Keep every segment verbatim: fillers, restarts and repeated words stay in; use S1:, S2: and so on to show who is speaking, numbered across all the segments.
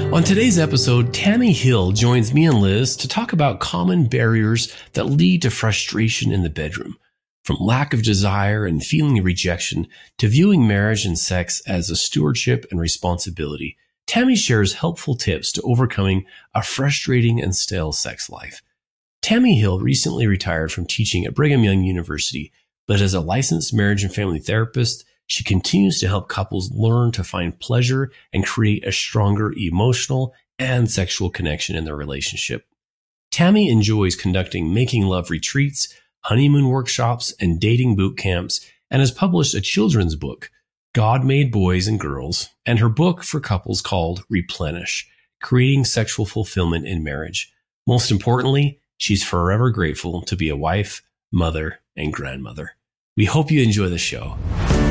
S1: On today's episode, Tammy Hill joins me and Liz to talk about common barriers that lead to frustration in the bedroom, from lack of desire and feeling rejection to viewing marriage and sex as a stewardship and responsibility. Tammy shares helpful tips to overcoming a frustrating and stale sex life. Tammy Hill recently retired from teaching at Brigham Young University, but as a licensed marriage and family therapist, she continues to help couples learn to find pleasure and create a stronger emotional and sexual connection in their relationship. Tammy enjoys conducting making love retreats, honeymoon workshops, and dating boot camps, and has published a children's book, God Made Boys and Girls, and her book for couples called Replenish, Creating Sexual Fulfillment in Marriage. Most importantly, she's forever grateful to be a wife, mother, and grandmother. We hope you enjoy the show.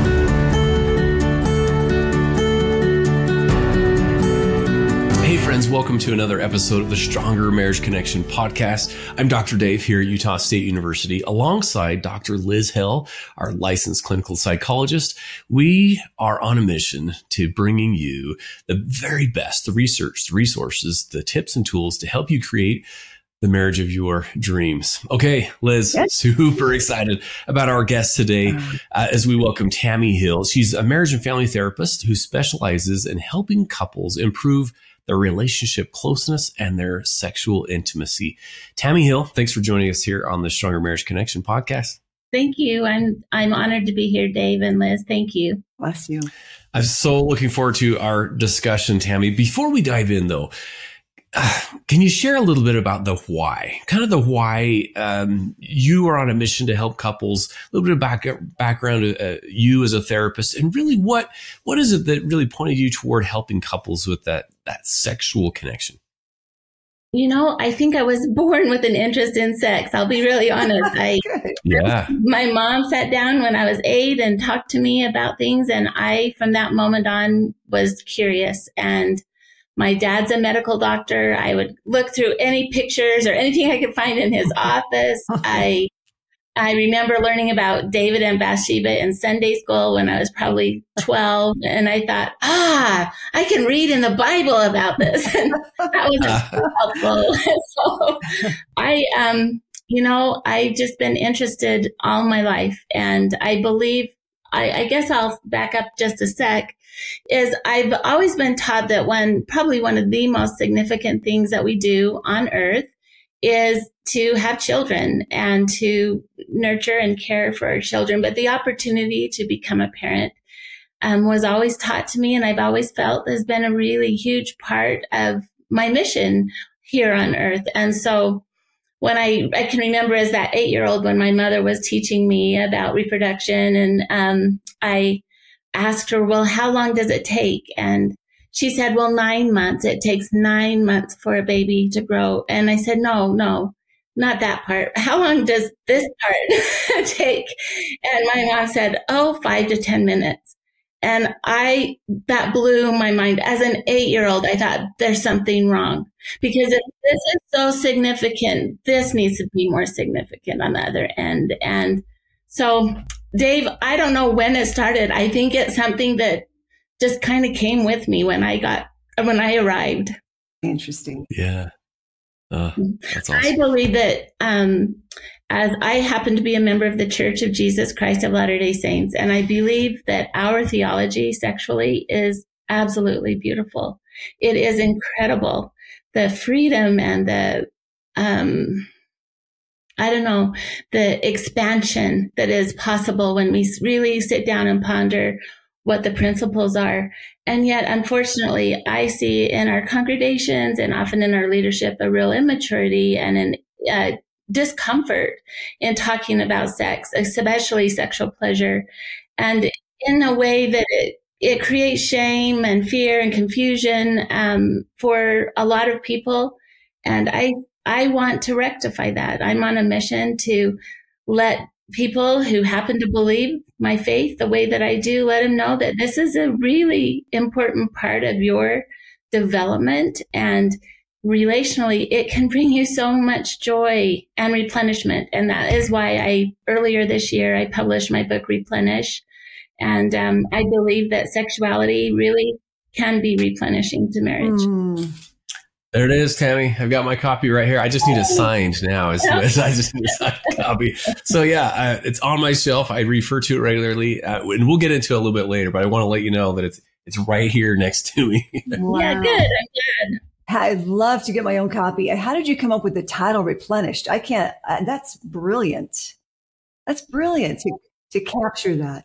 S1: Hey friends, welcome to another episode of the Stronger Marriage Connection podcast. I'm Doctor Dave here at Utah State University alongside Doctor Liz Hill, our licensed clinical psychologist. We are on a mission to bringing you the very best, the research, the resources, the tips and tools to help you create the marriage of your dreams. Okay, Liz, yes. Super excited about our guest today uh, as we welcome Tammy Hill. She's a marriage and family therapist who specializes in helping couples improve their relationship closeness and their sexual intimacy. Tammy Hill, thanks for joining us here on the Stronger Marriage Connection podcast.
S2: Thank you. I'm I'm honored to be here, Dave and Liz. Thank you.
S3: Bless you.
S1: I'm so looking forward to our discussion, Tammy. Before we dive in, though, uh, can you share a little bit about the why? Kind of the why um, you are on a mission to help couples, a little bit of back, background, uh, you as a therapist, and really what what is it that really pointed you toward helping couples with that that sexual connection?
S2: You know, I think I was born with an interest in sex. I'll be really honest. I,
S1: yeah.
S2: My mom sat down when I was eight and talked to me about things. And I, from that moment on, was curious. And my dad's a medical doctor. I would look through any pictures or anything I could find in his office. I I remember learning about David and Bathsheba in Sunday school when I was probably twelve. And I thought, ah, I can read in the Bible about this. And that was helpful. So I, um, you know, I've just been interested all my life. And I believe, I, I guess I'll back up just a sec, is I've always been taught that one, probably one of the most significant things that we do on earth is to have children and to nurture and care for our children. But the opportunity to become a parent um, was always taught to me, and I've always felt has been a really huge part of my mission here on earth. And so when I, I can remember as that eight-year-old when my mother was teaching me about reproduction, and um, I asked her, well, how long does it take? And she said, well, nine months. It takes nine months for a baby to grow. And I said, no, no, not that part. How long does this part take? And my mom said, oh, five to ten minutes. And I, that blew my mind. As an eight-year-old, I thought there's something wrong, because if this is so significant, this needs to be more significant on the other end. And so, Dave, I don't know when it started. I think it's something that just kind of came with me when I got, when I arrived.
S3: Interesting.
S1: Yeah. Uh, that's awesome.
S2: I believe that um, as I happen to be a member of the Church of Jesus Christ of Latter-day Saints, and I believe that our theology sexually is absolutely beautiful. It is incredible. The freedom and the, um, I don't know, the expansion that is possible when we really sit down and ponder what the principles are. And yet, unfortunately, I see in our congregations and often in our leadership a real immaturity and an uh, discomfort in talking about sex, especially sexual pleasure, and in a way that it, it creates shame and fear and confusion um, for a lot of people. And I, I want to rectify that. I'm on a mission to let people who happen to believe my faith the way that I do, let them know that this is a really important part of your development, and relationally, it can bring you so much joy and replenishment. And that is why I, earlier this year, I published my book, Replenish. And um, I believe that sexuality really can be replenishing to marriage.
S3: Mm.
S1: There it is, Tammy. I've got my copy right here. I just need it signed now. Is I just need a signed copy. So yeah, uh, it's on my shelf. I refer to it regularly, uh, and we'll get into it a little bit later. But I want to let you know that it's it's right here next to me.
S3: Wow.
S2: Yeah, good. I'm glad.
S3: I'd love to get my own copy. How did you come up with the title Replenished? I can't. Uh, that's brilliant. That's brilliant to to capture that.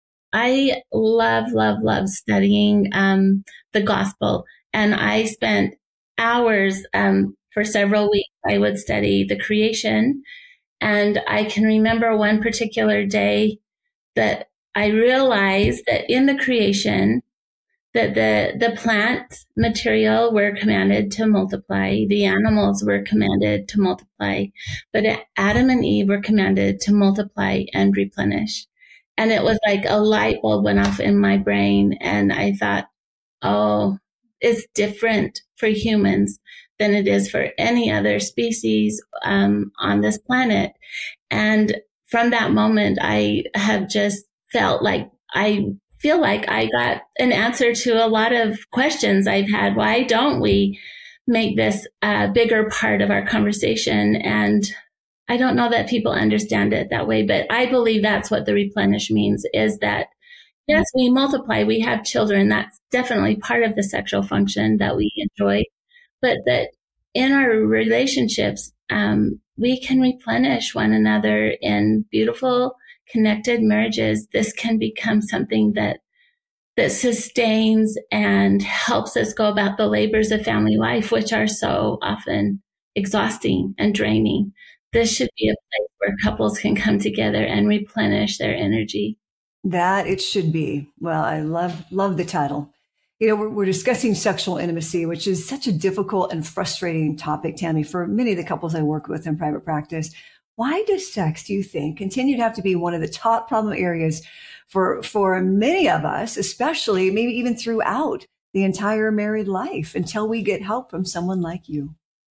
S2: I love, love, love studying um, the gospel, and I spent hours um, for several weeks. I would study the creation, and I can remember one particular day that I realized that in the creation, that the the plant material were commanded to multiply, the animals were commanded to multiply, but Adam and Eve were commanded to multiply and replenish. And it was like a light bulb went off in my brain, and I thought, oh, it's different for humans than it is for any other species um, on this planet. And from that moment, I have just felt like I feel like I got an answer to a lot of questions I've had. Why don't we make this a bigger part of our conversation? And I don't know that people understand it that way, but I believe that's what the replenish means, is that yes, we multiply, we have children. That's definitely part of the sexual function that we enjoy, but that in our relationships, um, we can replenish one another in beautiful, connected marriages. This can become something that that sustains and helps us go about the labors of family life, which are so often exhausting and draining. This should be a place where couples can come together and replenish their energy.
S3: That it should be. Well, I love love the title. You know, we're, we're discussing sexual intimacy, which is such a difficult and frustrating topic, Tammy, for many of the couples I work with in private practice. Why does sex, do you think, continue to have to be one of the top problem areas for for many of us, especially maybe even throughout the entire married life, until we get help from someone like you?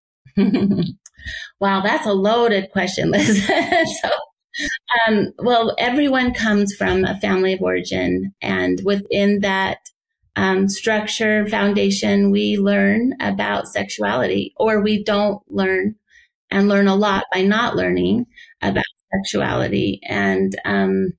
S2: Wow, that's a loaded question, Liz. so, um, well, everyone comes from a family of origin, and within that um, structure, foundation, we learn about sexuality, or we don't learn and learn a lot by not learning about sexuality. And um,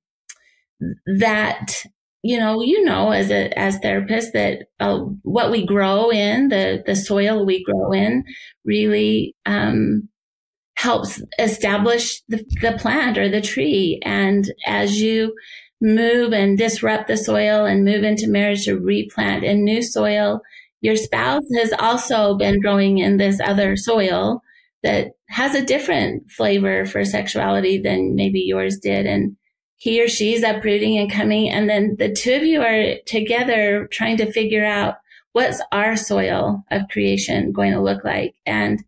S2: that, you know, you know, as a as therapists, that uh, what we grow in, the the soil we grow in, really um, helps establish the, the plant or the tree. And as you move and disrupt the soil and move into marriage to replant in new soil, your spouse has also been growing in this other soil that has a different flavor for sexuality than maybe yours did. And he or she's uprooting and coming. And then the two of you are together trying to figure out, what's our soil of creation going to look like? And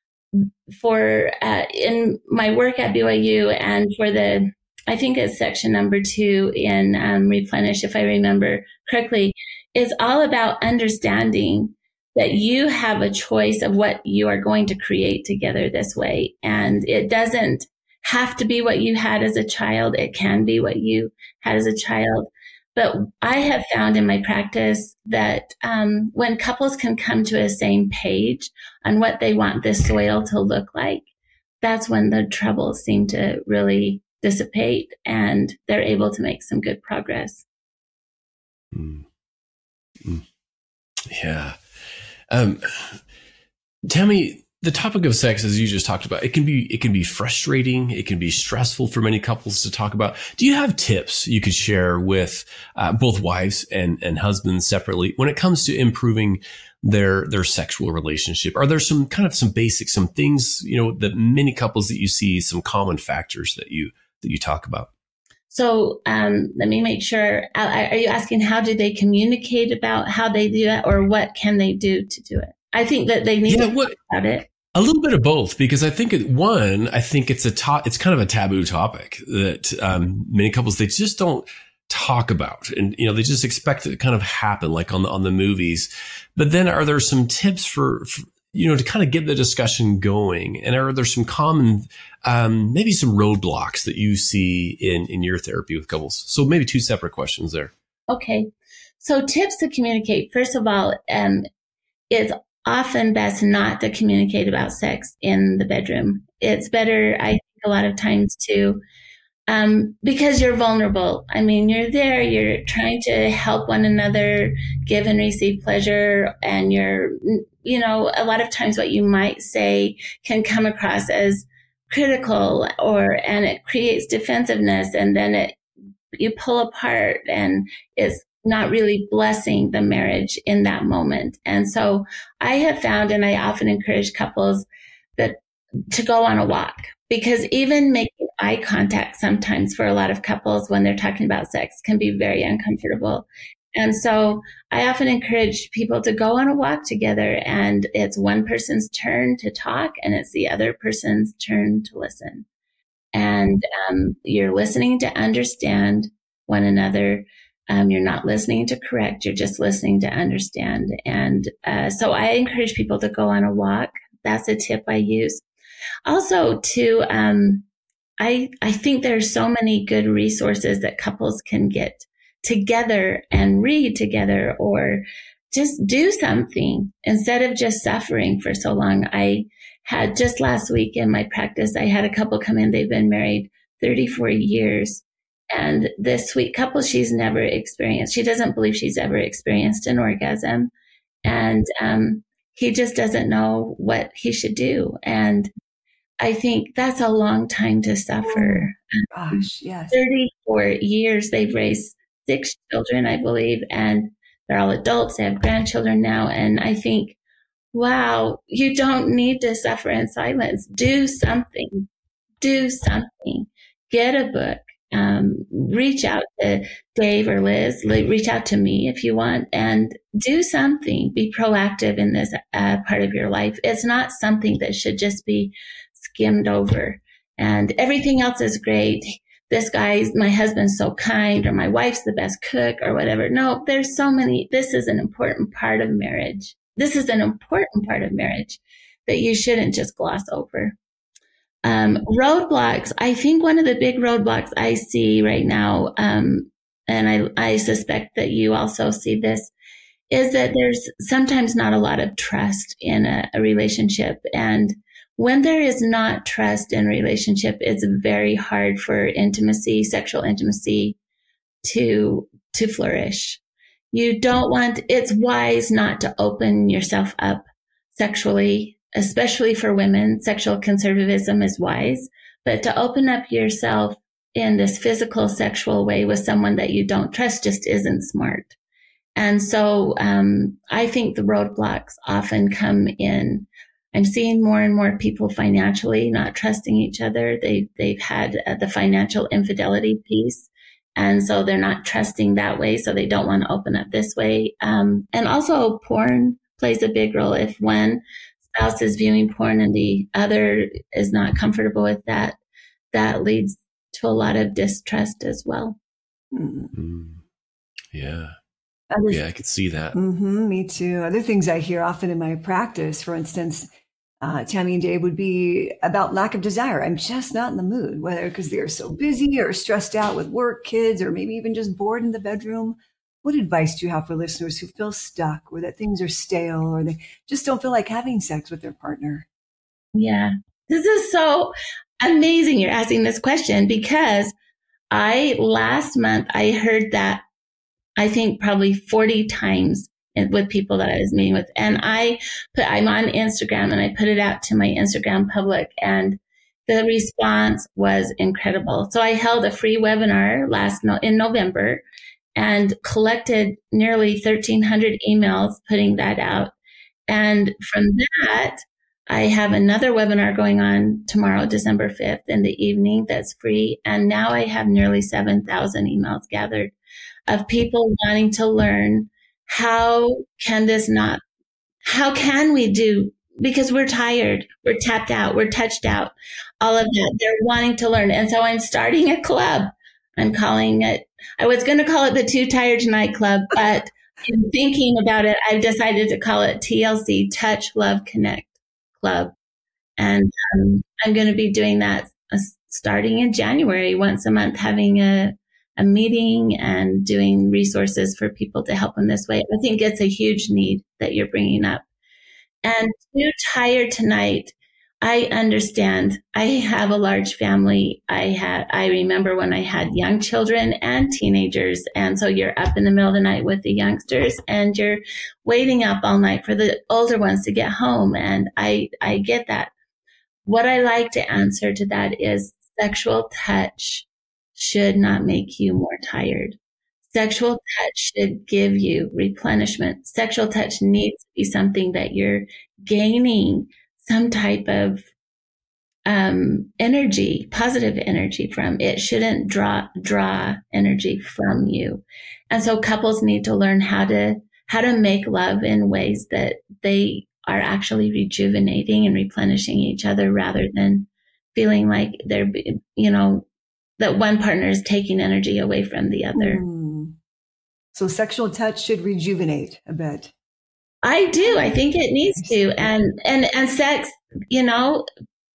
S2: for, uh, in my work at B Y U and for the, I think it's section number two in um, Replenish, if I remember correctly, is all about understanding that you have a choice of what you are going to create together this way. And it doesn't have to be what you had as a child. It can be what you had as a child. But I have found in my practice that um, when couples can come to a same page on what they want this soil to look like, that's when the troubles seem to really dissipate and they're able to make some good progress.
S1: Mm. Mm. Yeah. Um, tell me, the topic of sex, as you just talked about, it can be it can be frustrating. It can be stressful for many couples to talk about. Do you have tips you could share with uh, both wives and, and husbands separately when it comes to improving their their sexual relationship? Are there some kind of some basics, some things, you know, that many couples that you see, some common factors that you that you talk about?
S2: So um, let me make sure. Are you asking how do they communicate about how they do that, or what can they do to do it? I think that they need
S1: yeah,
S2: to
S1: what,
S2: talk about it.
S1: A little bit of both, because I think it, one, I think it's a to, it's kind of a taboo topic that um, many couples, they just don't talk about, and you know, they just expect it to kind of happen like on the on the movies. But then, are there some tips for, for you know, to kind of get the discussion going? And are there some common, um, maybe some roadblocks that you see in in your therapy with couples? So maybe two separate questions there.
S2: Okay. So tips to communicate. First of all, um, it's often best not to communicate about sex in the bedroom. It's better, I think, a lot of times to, um, because you're vulnerable. I mean, you're there, you're trying to help one another, give and receive pleasure, and you're, you know, a lot of times what you might say can come across as critical, or, and it creates defensiveness, and then it, you pull apart, and it's not really blessing the marriage in that moment. And so I have found, and I often encourage couples that to go on a walk, because even making eye contact sometimes for a lot of couples when they're talking about sex can be very uncomfortable. And so I often encourage people to go on a walk together, and it's one person's turn to talk and it's the other person's turn to listen. And um, you're listening to understand one another. Um, you're not listening to correct. You're just listening to understand. And uh, so I encourage people to go on a walk. That's a tip I use. Also, to um, I I think there's so many good resources that couples can get together and read together, or just do something instead of just suffering for so long. I had just last week in my practice, I had a couple come in. They've been married thirty-four years. And this sweet couple, she's never experienced, she doesn't believe she's ever experienced an orgasm. And um, he just doesn't know what he should do. And I think that's a long time to suffer.
S3: Oh, gosh, yes.
S2: thirty-four years, they've raised six children, I believe, and they're all adults. They have grandchildren now. And I think, wow, you don't need to suffer in silence. Do something. Do something. Get a book. Um, reach out to Dave or Liz, reach out to me if you want, and do something. Be proactive in this uh, part of your life. It's not something that should just be skimmed over. And everything else is great. This guy's, my husband's so kind, or my wife's the best cook, or whatever. No, there's so many. This is an important part of marriage. This is an important part of marriage that you shouldn't just gloss over. Um, roadblocks. I think one of the big roadblocks I see right now, um, and I, I suspect that you also see this, is that there's sometimes not a lot of trust in a, a relationship. And when there is not trust in a relationship, it's very hard for intimacy, sexual intimacy, to, to flourish. You don't want, it's wise not to open yourself up sexually, especially for women. Sexual conservatism is wise, but to open up yourself in this physical, sexual way with someone that you don't trust just isn't smart. And so um, I think the roadblocks often come in. I'm seeing more and more people financially not trusting each other. They, they've had uh, the financial infidelity piece. And so they're not trusting that way. So they don't want to open up this way. Um, and also porn plays a big role. If one spouse is viewing porn and the other is not comfortable with that, that leads to a lot of distrust as well.
S1: Mm. Yeah.
S3: Others,
S1: yeah, I could see that.
S3: Mm-hmm, me too. Other things I hear often in my practice, for instance, uh, Tammy and Dave, would be about lack of desire. I'm just not in the mood, whether because they're so busy or stressed out with work, kids, or maybe even just bored in the bedroom. What advice do you have for listeners who feel stuck, or that things are stale, or they just don't feel like having sex with their partner?
S2: Yeah, this is so amazing you're asking this question, because I, last month, I heard that, I think probably forty times with people that I was meeting with. And I put, I'm on Instagram, and I put it out to my Instagram public, and the response was incredible. So I held a free webinar last no, in November, and collected nearly thirteen hundred emails putting that out. And from that, I have another webinar going on tomorrow, December fifth, in the evening, that's free. And now I have nearly seven thousand emails gathered of people wanting to learn, how can this not, how can we do, because we're tired, we're tapped out, we're touched out, all of that. They're wanting to learn. And so I'm starting a club. I'm calling it, I was going to call it the Too Tired Tonight Club, but in thinking about it, I've decided to call it T L C, Touch, Love, Connect Club. And um, I'm going to be doing that uh, starting in January, once a month, having a a meeting and doing resources for people to help in this way. I think it's a huge need that you're bringing up. And too tired tonight, I understand. I have a large family. I had, I remember when I had young children and teenagers. And so you're up in the middle of the night with the youngsters and you're waiting up all night for the older ones to get home. And I, I get that. What I like to answer to that is sexual touch should not make you more tired. Sexual touch should give you replenishment. Sexual touch needs to be something that you're gaining some type of um, energy, positive energy from. It shouldn't draw draw energy from you. And so couples need to learn how to how to make love in ways that they are actually rejuvenating and replenishing each other, rather than feeling like they're, you know, that one partner is taking energy away from the other.
S3: Mm. So sexual touch should rejuvenate a bit.
S2: I do. I think it needs to. And, and, and sex, you know,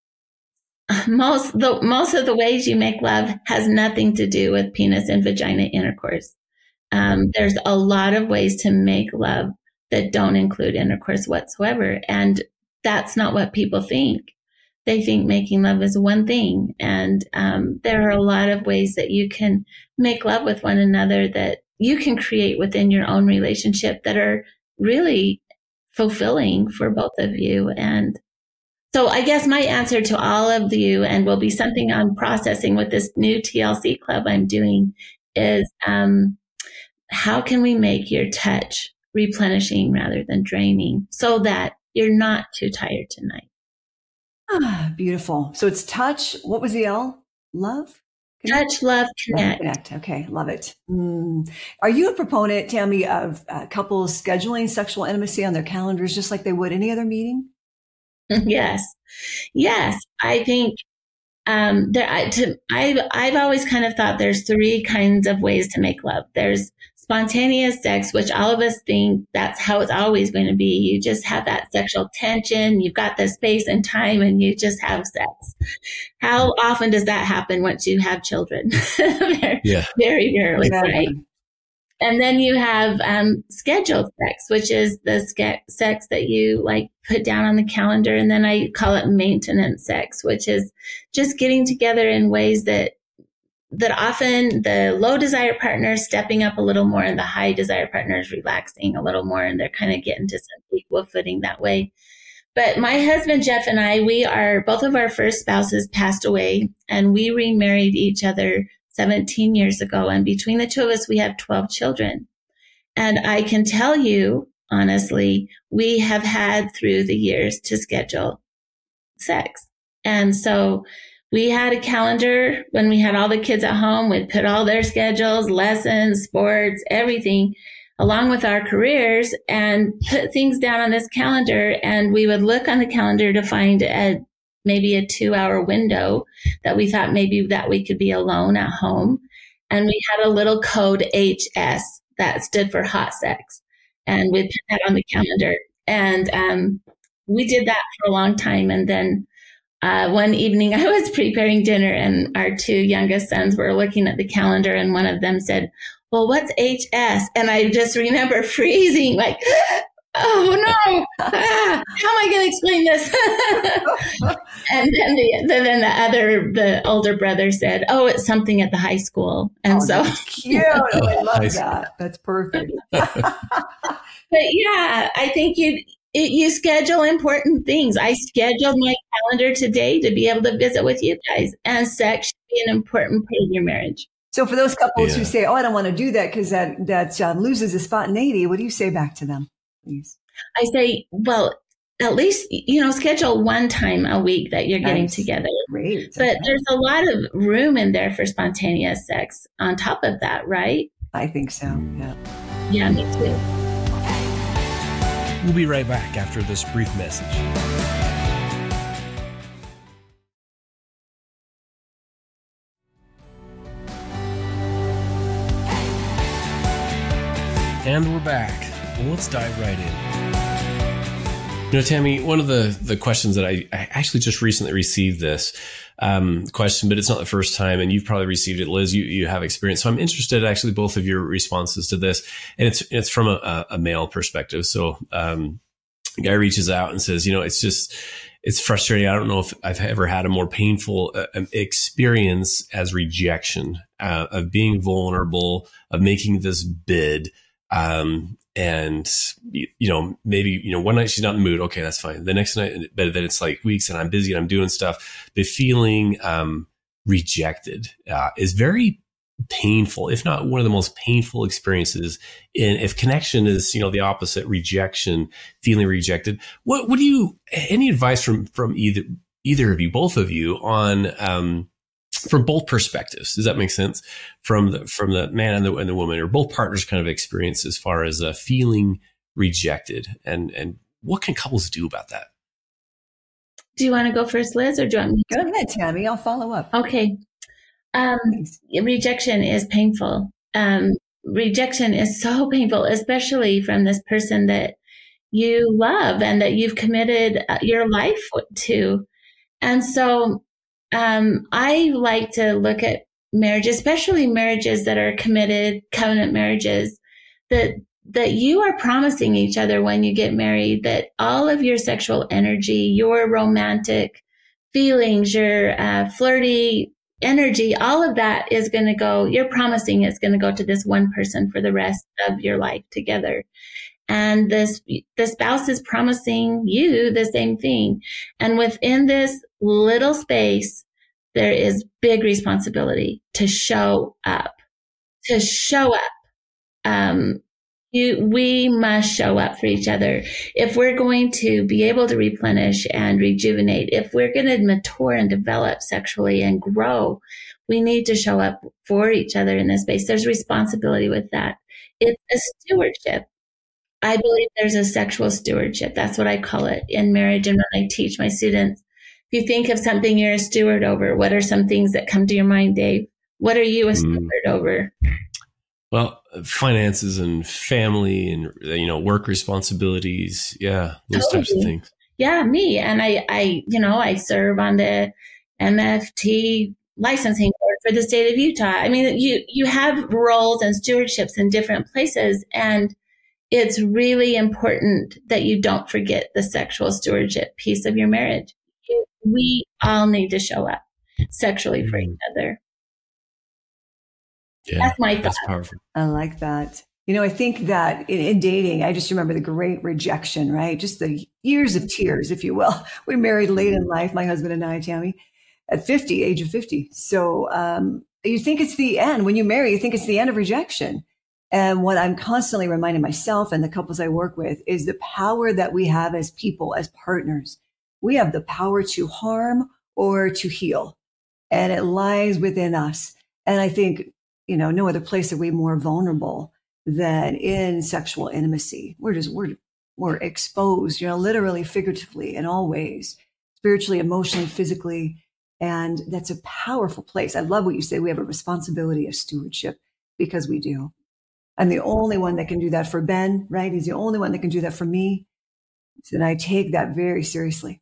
S2: most, the, most of the ways you make love has nothing to do with penis and vagina intercourse. Um, there's a lot of ways to make love that don't include intercourse whatsoever. And that's not what people think. They think making love is one thing. And um, there are a lot of ways that you can make love with one another that you can create within your own relationship that are really fulfilling for both of you. And so I guess my answer to all of you, and will be something I'm processing with this new T L C club I'm doing, is um, how can we make your touch replenishing rather than draining so that you're not too tired tonight?
S3: Ah, beautiful. So it's touch. What was the L? Love?
S2: Connect? Touch, love, connect.
S3: Connect. Okay. Love it. Mm. Are you a proponent, Tammy, of uh, couples scheduling sexual intimacy on their calendars just like they would any other meeting?
S2: Yes. Yes. I think um, there, I, to, I've, I've always kind of thought there's three kinds of ways to make love. There's spontaneous sex, which all of us think that's how it's always going to be. You just have that sexual tension. You've got the space and time and you just have sex. How often does that happen once you have children? very,
S1: yeah.
S2: very rarely, yeah. Right? And then you have um, scheduled sex, which is the ske- sex that you like put down on the calendar. And then I call it maintenance sex, which is just getting together in ways that that often the low desire partner is stepping up a little more and the high desire partner is relaxing a little more, and they're kind of getting to some equal footing that way. But my husband, Jeff, and I, we are, both of our first spouses passed away, and we remarried each other seventeen years ago. And between the two of us, we have twelve children. And I can tell you, honestly, we have had through the years to schedule sex. And so we had a calendar when we had all the kids at home. We'd put all their schedules, lessons, sports, everything, along with our careers, and put things down on this calendar. And we would look on the calendar to find a, maybe a two hour window that we thought maybe that we could be alone at home. And we had a little code H S that stood for hot sex. And we'd put that on the calendar. And um, we did that for a long time. And then Uh, one evening I was preparing dinner and our two youngest sons were looking at the calendar, and one of them said, well, what's H S? And I just remember freezing like, oh no, ah, how am I going to explain this? And then the, then the other, the older brother said, oh, it's something at the high school. And
S3: oh,
S2: so
S3: that's cute. I love that. That's perfect.
S2: But yeah, I think you, It, you schedule important things. I scheduled my calendar today to be able to visit with you guys, and sex should be an important part of your marriage.
S3: So for those couples
S1: yeah.
S3: who say, oh, I don't want to do that because that, that um, loses the spontaneity, what do you say back to them, please?
S2: I say, well, at least, you know, schedule one time a week that you're getting nice. Together.
S3: Great.
S2: But
S3: okay.
S2: There's a lot of room in there for spontaneous sex on top of that, right?
S3: I think so, yeah.
S2: Yeah, me too.
S1: We'll be right back after this brief message. And we're back. Well, let's dive right in. You know, Tammy, one of the, the questions that I, I actually just recently received this um, question, but it's not the first time, and you've probably received it, Liz. You you have experience, so I'm interested actually both of your responses to this, and it's it's from a, a male perspective. So, um, a guy reaches out and says, you know, it's just it's frustrating. I don't know if I've ever had a more painful uh, experience as rejection uh, of being vulnerable, of making this bid. Um, And, you know, maybe, you know, one night she's not in the mood. Okay, that's fine. The next night, but then it's like weeks and I'm busy and I'm doing stuff. The feeling um, rejected uh, is very painful, if not one of the most painful experiences. And if connection is, you know, the opposite, rejection, feeling rejected, what, what do you, any advice from, from either, either of you, both of you on, um, from both perspectives, does that make sense? From the from the man and the and the woman, or both partners, kind of experience as far as uh, feeling rejected, and and what can couples do about that?
S2: Do you want to go first, Liz, or do you want me to?
S3: Go ahead, Tammy. I'll follow up.
S2: Okay. Um, rejection is painful. Um, rejection is so painful, especially from this person that you love and that you've committed your life to, and so. Um, I like to look at marriage, especially marriages that are committed, covenant marriages, that that you are promising each other when you get married that all of your sexual energy, your romantic feelings, your uh, flirty energy, all of that is going to go, you're promising it's going to go to this one person for the rest of your life together. And this, the spouse is promising you the same thing. And within this little space, there is big responsibility to show up, to show up. Um, you, we must show up for each other. If we're going to be able to replenish and rejuvenate, if we're going to mature and develop sexually and grow, we need to show up for each other in this space. There's responsibility with that. It's a stewardship. I believe there's a sexual stewardship. That's what I call it in marriage. And when I teach my students, if you think of something you're a steward over, what are some things that come to your mind, Dave? What are you a steward mm. over?
S1: Well, finances and family and, you know, work responsibilities. Yeah. Those totally. Types of things.
S2: Yeah, me. And I, I, you know, I serve on the M F T licensing board for the state of Utah. I mean, you, you have roles and stewardships in different places, and it's really important that you don't forget the sexual stewardship piece of your marriage. We all need to show up sexually for each other.
S1: Yeah,
S2: that's my thought.
S1: That's powerful.
S3: I like that. You know, I think that in, in dating, I just remember the great rejection, right? Just the years of tears, if you will. We married late in life, my husband and I, Tammy, at fifty, age of fifty. So um, you think it's the end. When you marry, you think it's the end of rejection. And what I'm constantly reminding myself and the couples I work with is the power that we have as people, as partners. We have the power to harm or to heal, and it lies within us. And I think, you know, no other place are we more vulnerable than in sexual intimacy. We're just, we're, we're exposed, you know, literally, figuratively, in all ways, spiritually, emotionally, physically. And that's a powerful place. I love what you say. We have a responsibility of stewardship, because we do. I'm the only one that can do that for Ben, right? He's the only one that can do that for me. And I take that very seriously.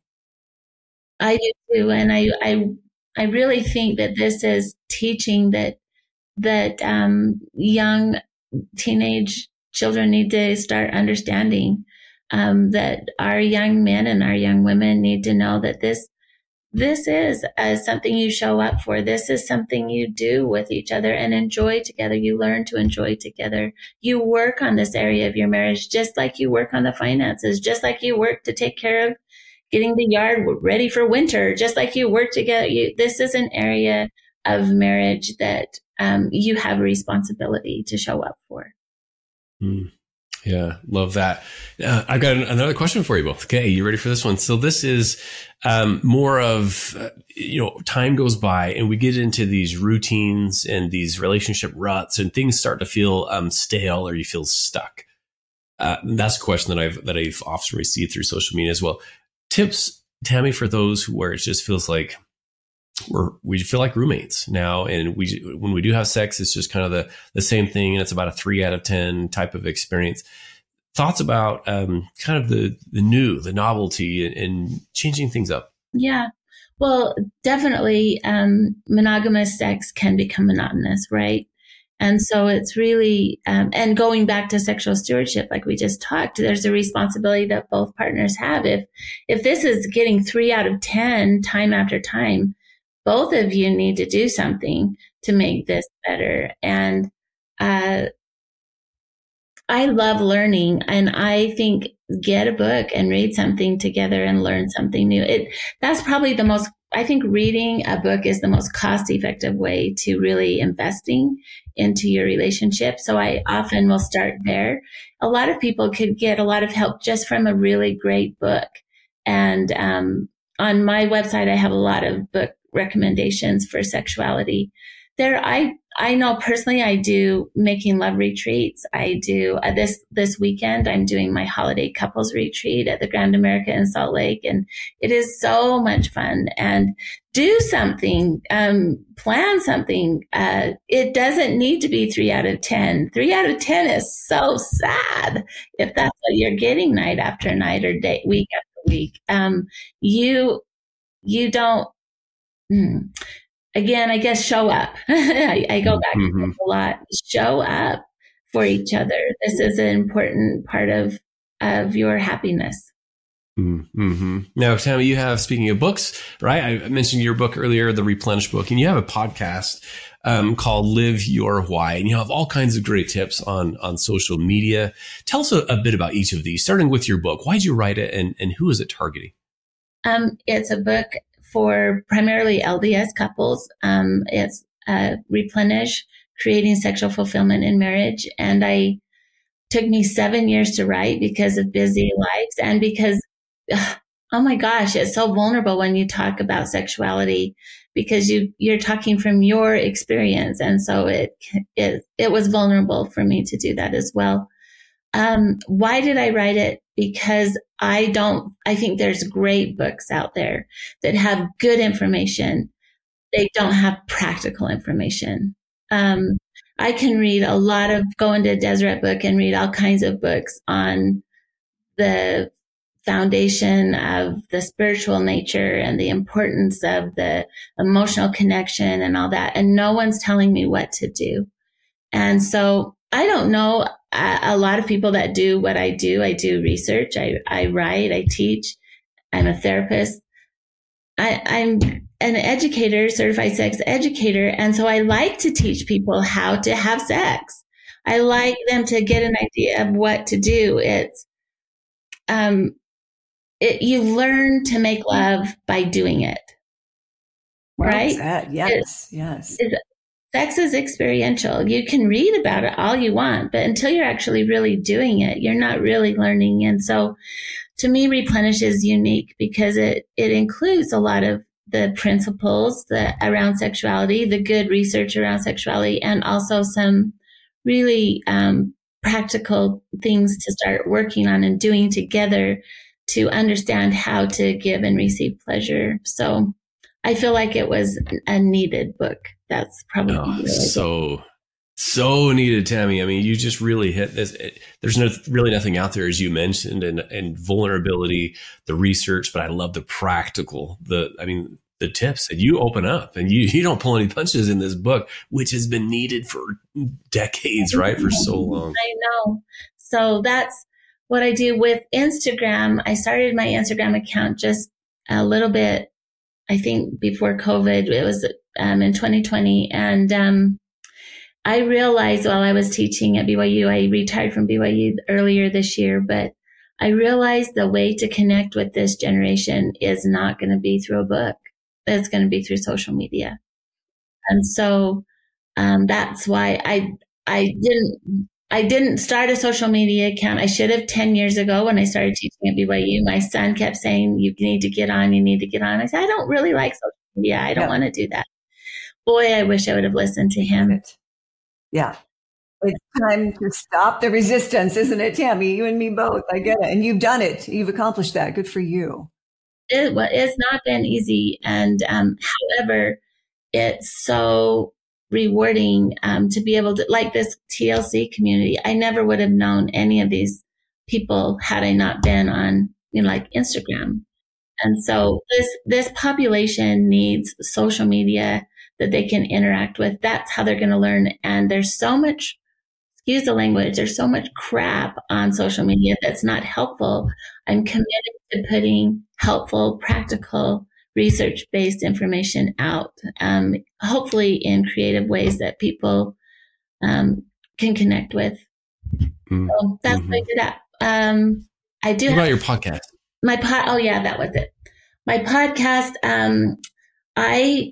S2: I do too. And I, I, I really think that this is teaching that, that, um, young teenage children need to start understanding, um, that our young men and our young women need to know that this, this is uh, something you show up for. This is something you do with each other and enjoy together. You learn to enjoy together. You work on this area of your marriage, just like you work on the finances, just like you work to take care of getting the yard ready for winter, just like you work together. You, this is an area of marriage that um, you have a responsibility to show up for.
S1: Mm. Yeah, love that. Uh, I've got another question for you both. Okay, you ready for this one? So this is um, more of, uh, you know, time goes by and we get into these routines and these relationship ruts, and things start to feel um, stale, or you feel stuck. Uh, that's a question that I've that I've often received through social media as well. Tips, Tammy, for those who, where it just feels like we're we feel like roommates now, and we when we do have sex, it's just kind of the the same thing, and it's about a three out of ten type of experience. thoughts about um, kind of the, the new, the novelty, and, and changing things up.
S2: Yeah. Well, definitely um, monogamous sex can become monotonous, right? And so it's really, um, and going back to sexual stewardship, like we just talked, there's a responsibility that both partners have. If, if this is getting three out of ten time after time, both of you need to do something to make this better. And, uh, I love learning, and I think get a book and read something together and learn something new. It, that's probably the most, I think reading a book is the most cost effective way to really investing into your relationship. So I often will start there. A lot of people could get a lot of help just from a really great book. And, um, on my website, I have a lot of book recommendations for sexuality. There, I, I know personally, I do making love retreats. I do uh, this, this weekend, I'm doing my holiday couples retreat at the Grand America in Salt Lake. And it is so much fun. And do something, um, plan something. Uh, it doesn't need to be three out of ten. Three out of ten is so sad if that's what you're getting night after night or day, week after week. Um, you, you don't, hmm, Again, I guess show up. I, I go back
S1: Mm-hmm.
S2: to this a lot. Show up for each other. This is an important part of of your happiness.
S1: Mm-hmm. Now, Tammy, you have, speaking of books, right? I mentioned your book earlier, the Replenish book, and you have a podcast um, called Live Your Why, and you have all kinds of great tips on on social media. Tell us a, a bit about each of these, starting with your book. Why did you write it, and, and who is it targeting?
S2: Um, it's a book for primarily L D S couples. Um, it's uh, Replenish, Creating Sexual Fulfillment in Marriage. And I took me seven years to write because of busy lives and because, ugh, oh my gosh, it's so vulnerable when you talk about sexuality because you, you're talking from your experience. And so it, it, it was vulnerable for me to do that as well. Um, why did I write it? Because I don't, I think there's great books out there that have good information. They don't have practical information. Um, I can read a lot of, go into a Deseret book and read all kinds of books on the foundation of the spiritual nature and the importance of the emotional connection and all that. And no one's telling me what to do. And so I don't know a, a lot of people that do what I do. I do research. I, I write. I teach. I'm a therapist. I, I'm an educator, certified sex educator. And so I like to teach people how to have sex. I like them to get an idea of what to do. It's, um, it, you learn to make love by doing it.
S3: Well
S2: right?
S3: said. Yes. It, yes.
S2: It, Sex is experiential. You can read about it all you want, but until you're actually really doing it, you're not really learning. And so to me, Replenish is unique because it, it includes a lot of the principles that around sexuality, the good research around sexuality, and also some really um, practical things to start working on and doing together to understand how to give and receive pleasure. So I feel like it was a needed book. That's probably
S1: oh,
S2: really
S1: so, so needed, Tammy. I mean, you just really hit this. It, there's no, really nothing out there, as you mentioned, and, and vulnerability, the research, but I love the practical, the, I mean, the tips, and you open up and you, you don't pull any punches in this book, which has been needed for decades, right? For so long.
S2: I know. So that's what I do with Instagram. I started my Instagram account just a little bit, I think before COVID. It was um, in twenty twenty. And um, I realized while I was teaching at B Y U, I retired from B Y U earlier this year, but I realized the way to connect with this generation is not going to be through a book. It's going to be through social media. And so um, that's why I I didn't I didn't start a social media account. I should have ten years ago when I started teaching at B Y U. My son kept saying, you need to get on, you need to get on. I said, I don't really like social media. I don't
S3: yeah.
S2: want to do that. Boy, I wish I would have listened to him.
S3: Yeah. It's time to stop the resistance, isn't it, Tammy? You and me both. I get it. And you've done it. You've accomplished that. Good for you.
S2: It, well, it's not been easy. And um, however, it's so rewarding um, to be able to, like this T L C community. I never would have known any of these people had I not been on, you know, like Instagram. And so this, this population needs social media that they can interact with. That's how they're going to learn. And there's so much, excuse the language, there's so much crap on social media that's not helpful. I'm committed to putting helpful, practical, research-based information out, um, hopefully in creative ways that people um, can connect with. Mm-hmm. So that's mm-hmm. what I did that. Um, I do.
S1: What
S2: have
S1: about your podcast?
S2: My pod. Oh yeah, that was it. My podcast. Um, I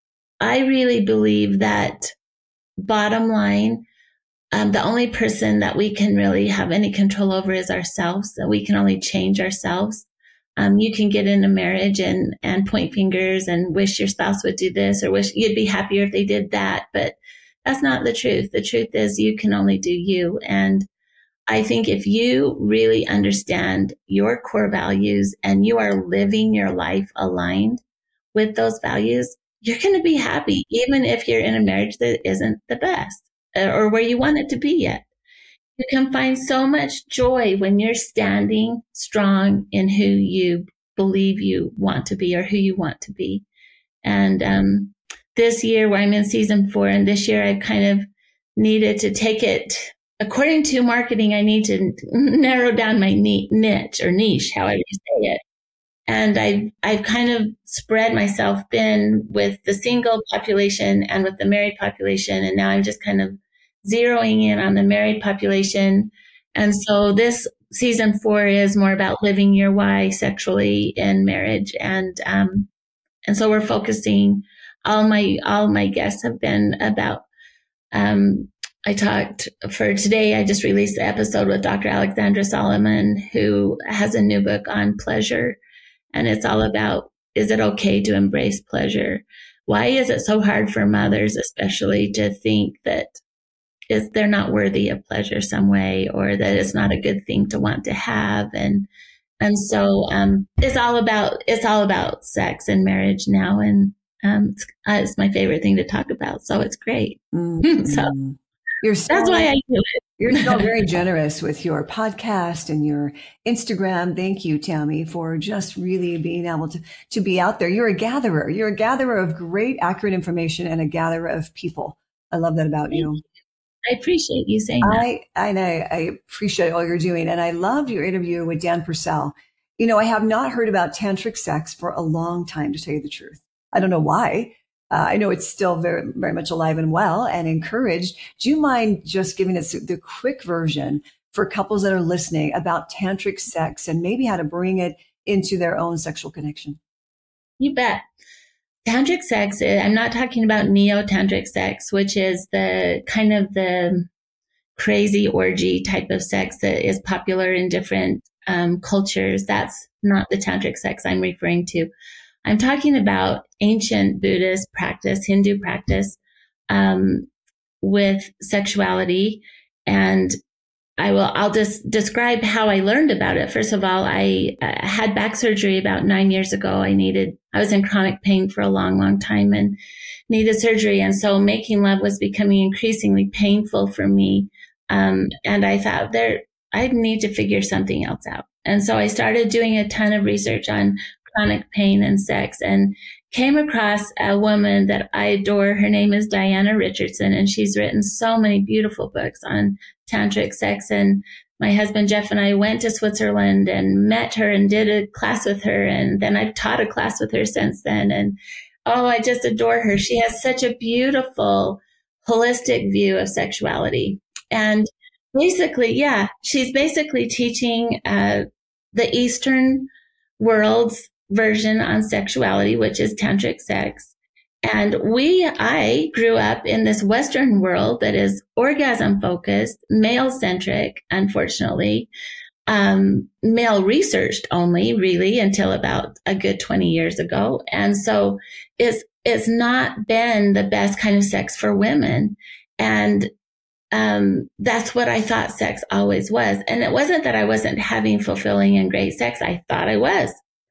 S2: I really believe that bottom line, um, the only person that we can really have any control over is ourselves. That we can only change ourselves. Um, you can get into marriage and and point fingers and wish your spouse would do this or wish you'd be happier if they did that, but that's not the truth. The truth is you can only do you. And I think if you really understand your core values and you are living your life aligned with those values, you're going to be happy, even if you're in a marriage that isn't the best or where you want it to be yet. You can find so much joy when you're standing strong in who you believe you want to be or who you want to be. And um, this year, where I'm in season four, and this year I've kind of needed to take it, according to marketing, I need to narrow down my niche or niche, however you say it. And I've, I've kind of spread myself thin with the single population and with the married population. And now I'm just kind of zeroing in on the married population. And so this season four is more about living your why sexually in marriage. And, um, and so we're focusing, all my, all my guests have been about, um, I talked for today. I just released the episode with Doctor Alexandra Solomon, who has a new book on pleasure. And it's all about, is it okay to embrace pleasure? Why is it so hard for mothers, especially, to think that is they're not worthy of pleasure some way, or that it's not a good thing to want to have? And, and so, um, it's all about, it's all about sex and marriage now. And, um, it's, uh, it's my favorite thing to talk about. So it's great. Mm-hmm. So
S3: You're so,
S2: that's why I do it.
S3: You're so very generous with your podcast and your Instagram. Thank you, Tammy, for just really being able to, to be out there. You're a gatherer. You're a gatherer of great, accurate information and a gatherer of people. I love that about
S2: Thank
S3: you.
S2: you. I appreciate you saying that.
S3: I, I know. I appreciate all you're doing. And I loved your interview with Dan Purcell. You know, I have not heard about tantric sex for a long time, to tell you the truth. I don't know why. Uh, I know it's still very, very much alive and well and encouraged. Do you mind just giving us the quick version for couples that are listening about tantric sex and maybe how to bring it into their own sexual connection?
S2: You bet. Tantric sex, I'm not talking about neo-tantric sex, which is the kind of the crazy orgy type of sex that is popular in different um, cultures. That's not the tantric sex I'm referring to. I'm talking about ancient Buddhist practice, Hindu practice, um, with sexuality. And I will, I'll just describe how I learned about it. First of all, I uh, had back surgery about nine years ago. I needed, I was in chronic pain for a long, long time and needed surgery. And so making love was becoming increasingly painful for me. Um, and I thought there, I need to figure something else out. And so I started doing a ton of research on chronic pain and sex, and came across a woman that I adore. Her name is Diana Richardson, and she's written so many beautiful books on tantric sex. And my husband Jeff and I went to Switzerland and met her and did a class with her. And then I've taught a class with her since then. And oh, I just adore her. She has such a beautiful, holistic view of sexuality. And basically, yeah, she's basically teaching uh, the Eastern world's version on sexuality, which is tantric sex. And we, I grew up in this Western world that is orgasm focused, male centric, unfortunately, um, male researched only really until about a good twenty years ago. And so it's, it's not been the best kind of sex for women. And um, that's what I thought sex always was. And it wasn't that I wasn't having fulfilling and great sex. I thought I was.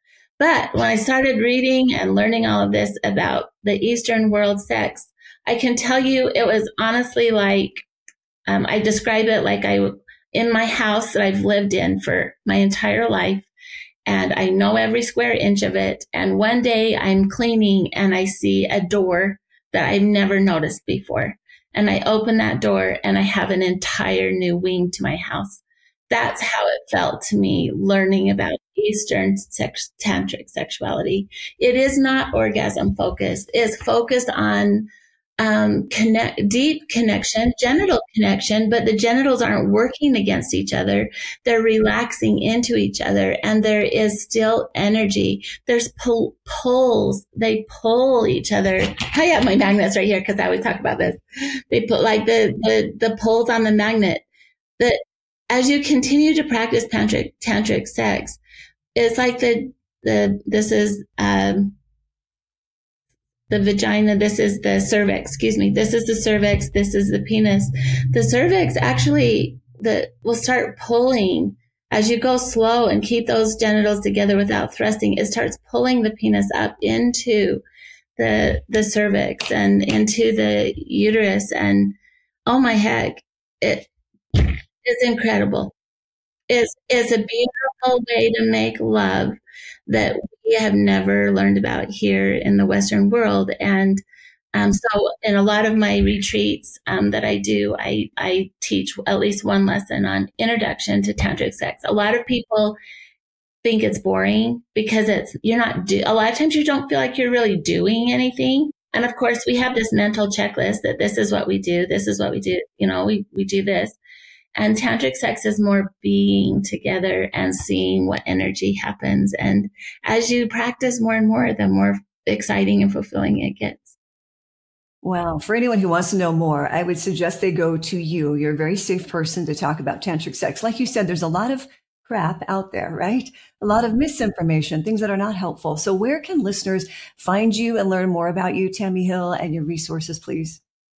S2: But when I started reading and learning all of this about the Eastern world sex, I can tell you it was honestly like, um, I describe it like I in my house that I've lived in for my entire life. And I know every square inch of it. And one day I'm cleaning and I see a door that I've never noticed before. And I open that door and I have an entire new wing to my house. That's how it felt to me learning about Eastern sex, tantric sexuality. It is not orgasm focused. It's focused on um, connect, deep connection, genital connection, but the genitals aren't working against each other. They're relaxing into each other, and there is still energy. There's pull, pulls. They pull each other. I have my magnets right here because I always talk about this. They put like the, the, the pulls on the magnet. That as you continue to practice tantric, tantric sex, it's like the, the, this is, um, the vagina, this is the cervix, excuse me. This is the cervix. This is the penis. The cervix actually the, will start pulling as you go slow and keep those genitals together without thrusting. It starts pulling the penis up into the, the cervix and into the uterus. And oh my heck, it is incredible. It's, it's a beautiful way to make love that we have never learned about here in the Western world. And um, so in a lot of my retreats um, that I do, I, I teach at least one lesson on introduction to tantric sex. A lot of people think it's boring because it's, you're not, do, a lot of times you don't feel like you're really doing anything. And of course, we have this mental checklist that this is what we do. This is what we do. You know, we, we do this. And tantric sex is more being together and seeing what energy happens. And as you practice more and more, the more exciting and fulfilling it gets.
S3: Well, for anyone who wants to know more, I would suggest they go to you. You're a very safe person to talk about tantric sex. Like you said, there's a lot of crap out there, right? A lot of misinformation, things that are not helpful. So where can listeners find you and learn more about you, Tammy Hill, and your resources, please?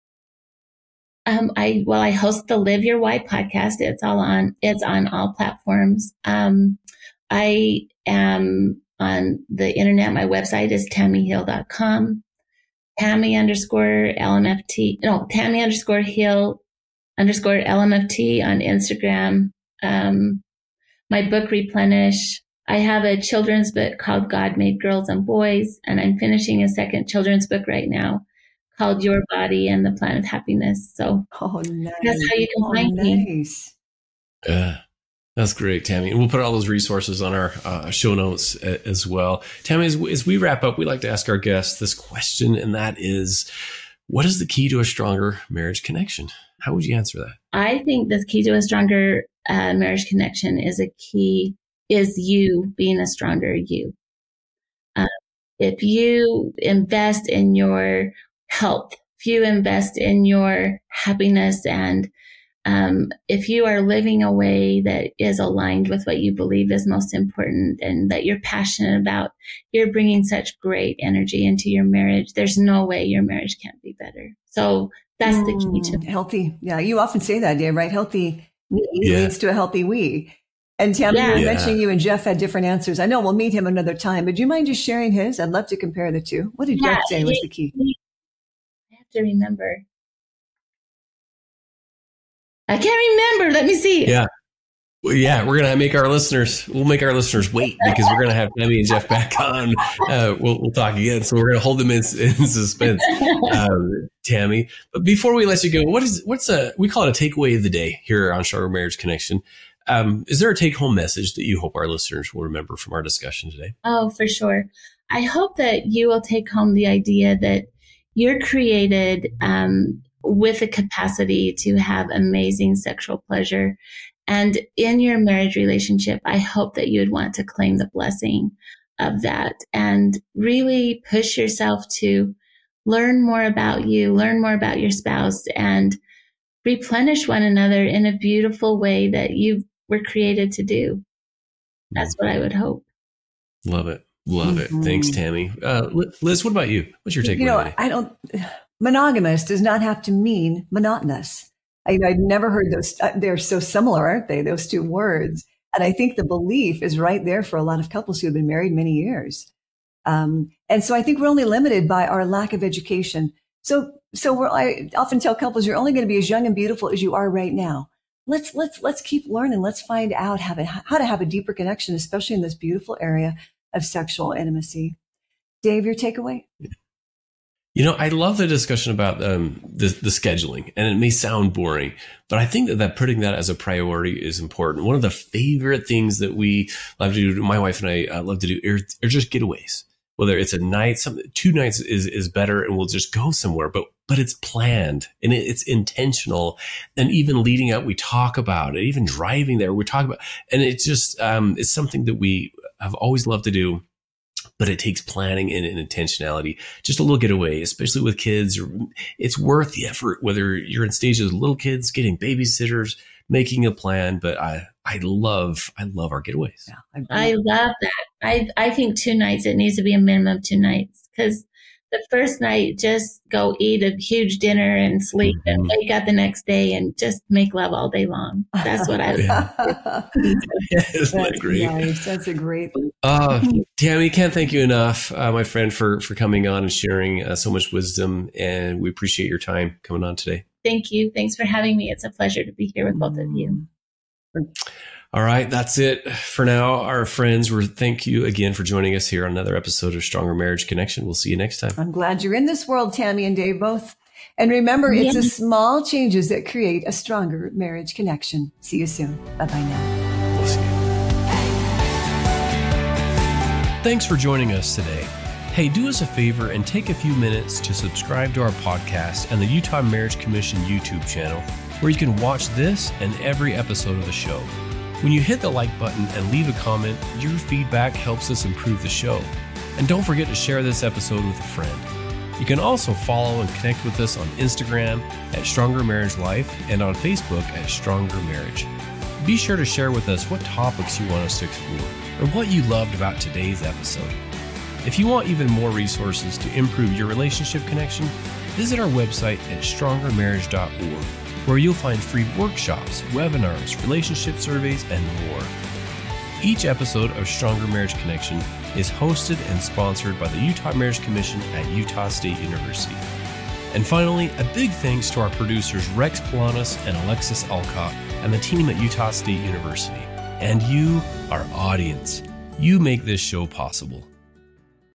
S2: Um, I, well, I host the Live Your Why podcast. It's all on, it's on all platforms. Um, I am on the internet. My website is tammy hill dot com, Tammy underscore L M F T, no, Tammy underscore Hill underscore L M F T on Instagram. Um, my book Replenish. I have a children's book called God Made Girls and Boys, and I'm finishing a second children's book right now called Your Body and the Planet Happiness. So
S3: oh, nice.
S2: That's how you can
S3: oh,
S2: find
S3: nice.
S2: me.
S1: Yeah, that's great, Tammy. And we'll put all those resources on our uh, show notes a- as well. Tammy, as, as we wrap up, we like to ask our guests this question, and that is, what is the key to a stronger marriage connection? How would you answer that?
S2: I think the key to a stronger uh, marriage connection is a key, is you being a stronger you. Uh, if you invest in your health, if you invest in your happiness, and um, if you are living a way that is aligned with what you believe is most important and that you're passionate about, you're bringing such great energy into your marriage. There's no way your marriage can't be better. So that's mm, the key to
S3: it. Healthy. Yeah. You often say that, Dave, right? Healthy yeah. leads to a healthy we. And Tammy, yeah. you were yeah. mentioning you and Jeff had different answers. I know we'll meet him another time, but do you mind just sharing his? I'd love to compare the two. What did yeah, Jeff say he, was the key?
S2: He, I have to remember. I can't remember. Let me see.
S1: Yeah. Well, yeah, we're going to make our listeners, we'll make our listeners wait because we're going to have Tammy and Jeff back on. Uh, we'll, we'll talk again. So we're going to hold them in, in suspense, um, Tammy. But before we let you go, what is, what's a, we call it a takeaway of the day here on Stronger Marriage Connection. Um, is there a take home message that you hope our listeners will remember from our discussion today?
S2: Oh, for sure. I hope that you will take home the idea that you're created, um, with a capacity to have amazing sexual pleasure. And in your marriage relationship, I hope that you would want to claim the blessing of that and really push yourself to learn more about you, learn more about your spouse, and replenish one another in a beautiful way that you were created to do. That's what I would hope.
S1: Love it. Love mm-hmm. it. Thanks, Tammy. Uh, Liz, what about you? What's your takeaway?
S3: You know, I don't, monogamous does not have to mean monotonous. I, I've never heard those. They're so similar, aren't they? Those two words. And I think the belief is right there for a lot of couples who have been married many years. Um, and so I think we're only limited by our lack of education. So, so we're, I often tell couples, you're only going to be as young and beautiful as you are right now. let's, let's, let's keep learning. Let's find out how to, how to have a deeper connection, especially in this beautiful area of sexual intimacy. Dave, your takeaway?
S1: You know, I love the discussion about um, the, the scheduling, and it may sound boring, but I think that, that putting that as a priority is important. One of the favorite things that we love to do, my wife and I uh, love to do, are, are just getaways. Whether it's a night, some, two nights is, is better, and we'll just go somewhere, but, but it's planned and it, it's intentional. And even leading up, we talk about it, even driving there, we talk about, and it's just, um, it's something that we have always loved to do. But it takes planning and, and intentionality, just a little getaway, especially with kids. It's worth the effort, whether you're in stages with little kids, getting babysitters, making a plan. But I, I love, I love our getaways.
S2: Yeah, I, I love that. I, I think two nights, it needs to be a minimum of two nights, because the first night, just go eat a huge dinner and sleep mm-hmm. and wake up the next day and just make love all day long. That's what I
S1: yeah. yeah, isn't that great?
S3: Nice. That's a great one.
S1: Uh, Tammy, can't thank you enough, uh, my friend, for, for coming on and sharing uh, so much wisdom. And we appreciate your time coming on today.
S2: Thank you. Thanks for having me. It's a pleasure to be here with both of you.
S1: All right, that's it for now, our friends. We're thank you again for joining us here on another episode of Stronger Marriage Connection. We'll see you next time.
S3: I'm glad you're in this world, Tammy and Dave both. And remember, yeah. it's the small changes that create a stronger marriage connection. See you soon. Bye-bye now.
S1: We'll see you. Thanks for joining us today. Hey, do us a favor and take a few minutes to subscribe to our podcast and the Utah Marriage Commission YouTube channel, where you can watch this and every episode of the show. When you hit the like button and leave a comment, your feedback helps us improve the show. And don't forget to share this episode with a friend. You can also follow and connect with us on Instagram at Stronger Marriage Life and on Facebook at Stronger Marriage. Be sure to share with us what topics you want us to explore or what you loved about today's episode. If you want even more resources to improve your relationship connection, visit our website at stronger marriage dot org, where you'll find free workshops, webinars, relationship surveys, and more. Each episode of Stronger Marriage Connection is hosted and sponsored by the Utah Marriage Commission at Utah State University. And finally, a big thanks to our producers Rex Polanis and Alexis Alcott and the team at Utah State University. And you, our audience, you make this show possible.